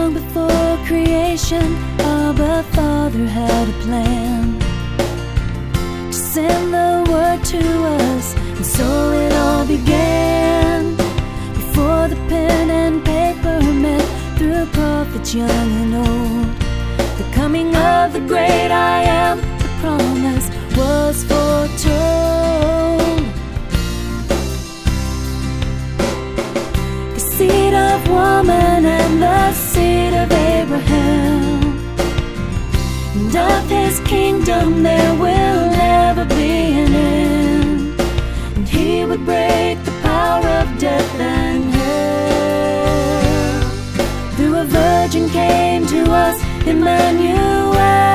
Long before creation, Abba Father had a plan to send the word to us, and so it all began. Before the pen and paper met, through prophets young and old, the coming of the great I Am, the promise was foretold. The seed of woman and the seed of Abraham, and of his kingdom there will never be an end. And he would break the power of death and hell. Through a virgin came to us Emmanuel.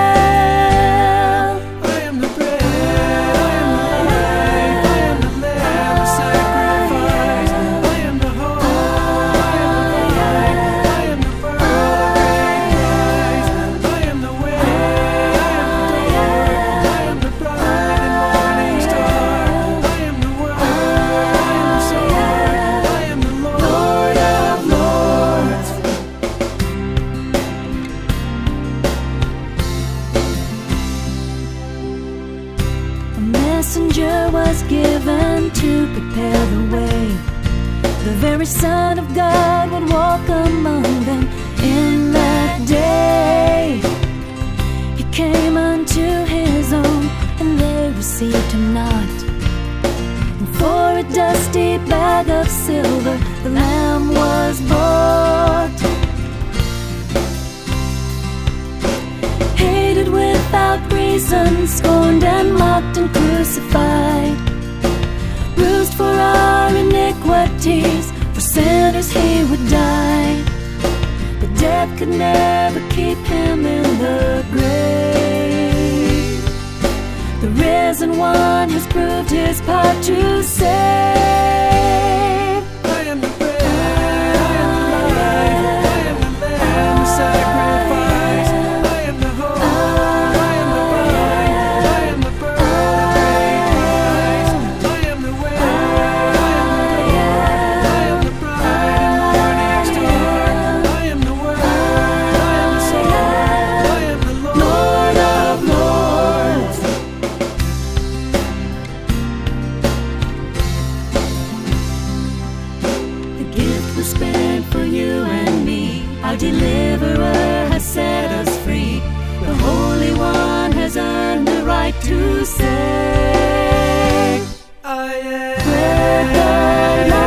Messenger was given to prepare the way. The very Son of God would walk among them in that day. He came unto his own, and they received him not. And for a dusty bag of silver the Lamb was bought. Hated without reason, scorned and mocked and crucified, bruised for our iniquities, for sinners he would die. But death could never keep him in the grave. The risen one has proved his part to save. I am the bread, I am the life, I am the Lamb, the sacrifice. I am the hope, I am the bride, I am the bride. I am the way, I am the bride and morning star. I am the word, I am the soul, I am the Lord of lords. The gift was spent for you and me. Our deliverer has set us free. The Holy One has earned the right to say, I am "Bread the